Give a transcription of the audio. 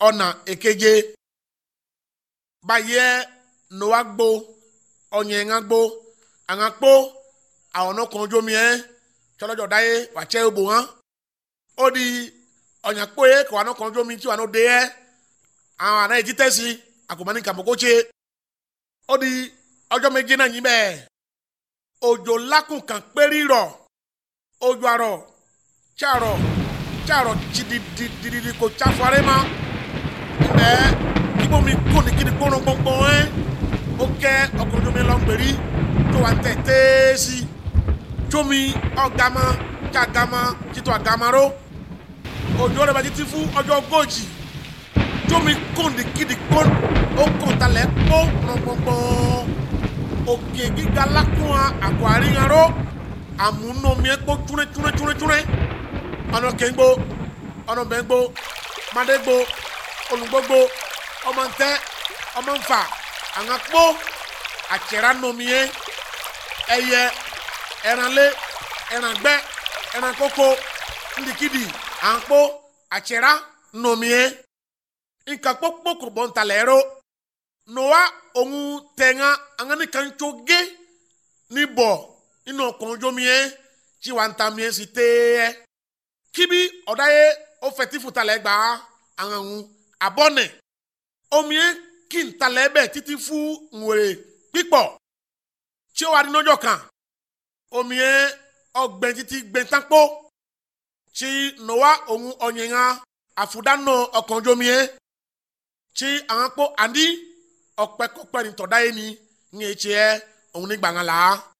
ọ̀nà èkeje báyẹ̀ Noah gbó ọ̀nyẹ̀ ńà gbó àná kpó àwọn ọ̀nà kan ojú omi ẹ̀ tsọ́lọ́jọ́ dáyé wà tsẹ́ ibò hàn ó di ọ̀nyà kpó yẹ kò ọ̀nà kan ojú omi tí wà ní òde yẹ àwọn àná yìí títẹ̀ sí àkùmọ̀ ní kàmọ́kó tse ó di ọjọ́ méje náà yín bẹ́ẹ̀ òjò lákùn kan péré rọ̀ òjò àrọ̀ tsarọ̀ tsididi kò tsafu arẹ́ ma ẹ̀ kíkó mi kó ní kíni kpọ́nọ́ gbọ́ngbọ́n ẹ̀ ó kẹ́ ọkùnrin omi lọ́ngbèrí tó wà ń tẹ̀ téésì tsomi ọ̀gàmà tsàgàmà títọ́ àgàmà ró òjò rẹ̀ bá títí fún ọjọ́ ogójì tsomi kó ní kíni kpọ́n ó kàn talẹ̀ kpó gbọ̀ngbọ̀ngbọ̀n òkè gíga lákùn àgọ́ àríyàn ró àmúnómiẹ́ kpó túnẹ́ ọ̀nà kéńgbó ọ̀nà bẹ́ńgbó madégbó olùgbógbó ọmọ ntẹ́ ọmọ nfà àŋàkpó àtsẹ̀rà nomiẹ́ ẹyẹ ẹranlé ẹrangbẹ́ ẹrankoko ndikidi àŋkpó àtsẹ̀rà nomiẹ́ nkàkpókpó kòbọ̀ ntalẹ̀ẹ́rọ Noah òun tẹ̀ŋà àŋànìkàntso gé níbọ̀ nínú ọkọ̀njomiẹ́ tí wà ń ta miẹ́ sí téẹ́ kíbi ọ̀dá yẹ ó fẹ̀tí fùtalẹ̀ gbà àwọn abọ́nẹ̀ omiẹ́ kí n talẹ̀ bẹ̀ títí fún nwèrè pípọ̀ tí ó wà nínú ọjọ́ kan omiẹ́ ọgbẹ̀n títí gbẹ̀ntàkpó tí Noah òun ọ̀nyẹ̀ŋà àfùdánù ọkọ̀njomiẹ́ tí àwọn akpó àndí ọ̀pẹ̀kọ̀pẹ̀ nìtọ̀dá yẹ ni ń yẹ tiẹ̀ òun ní gbàngàn là.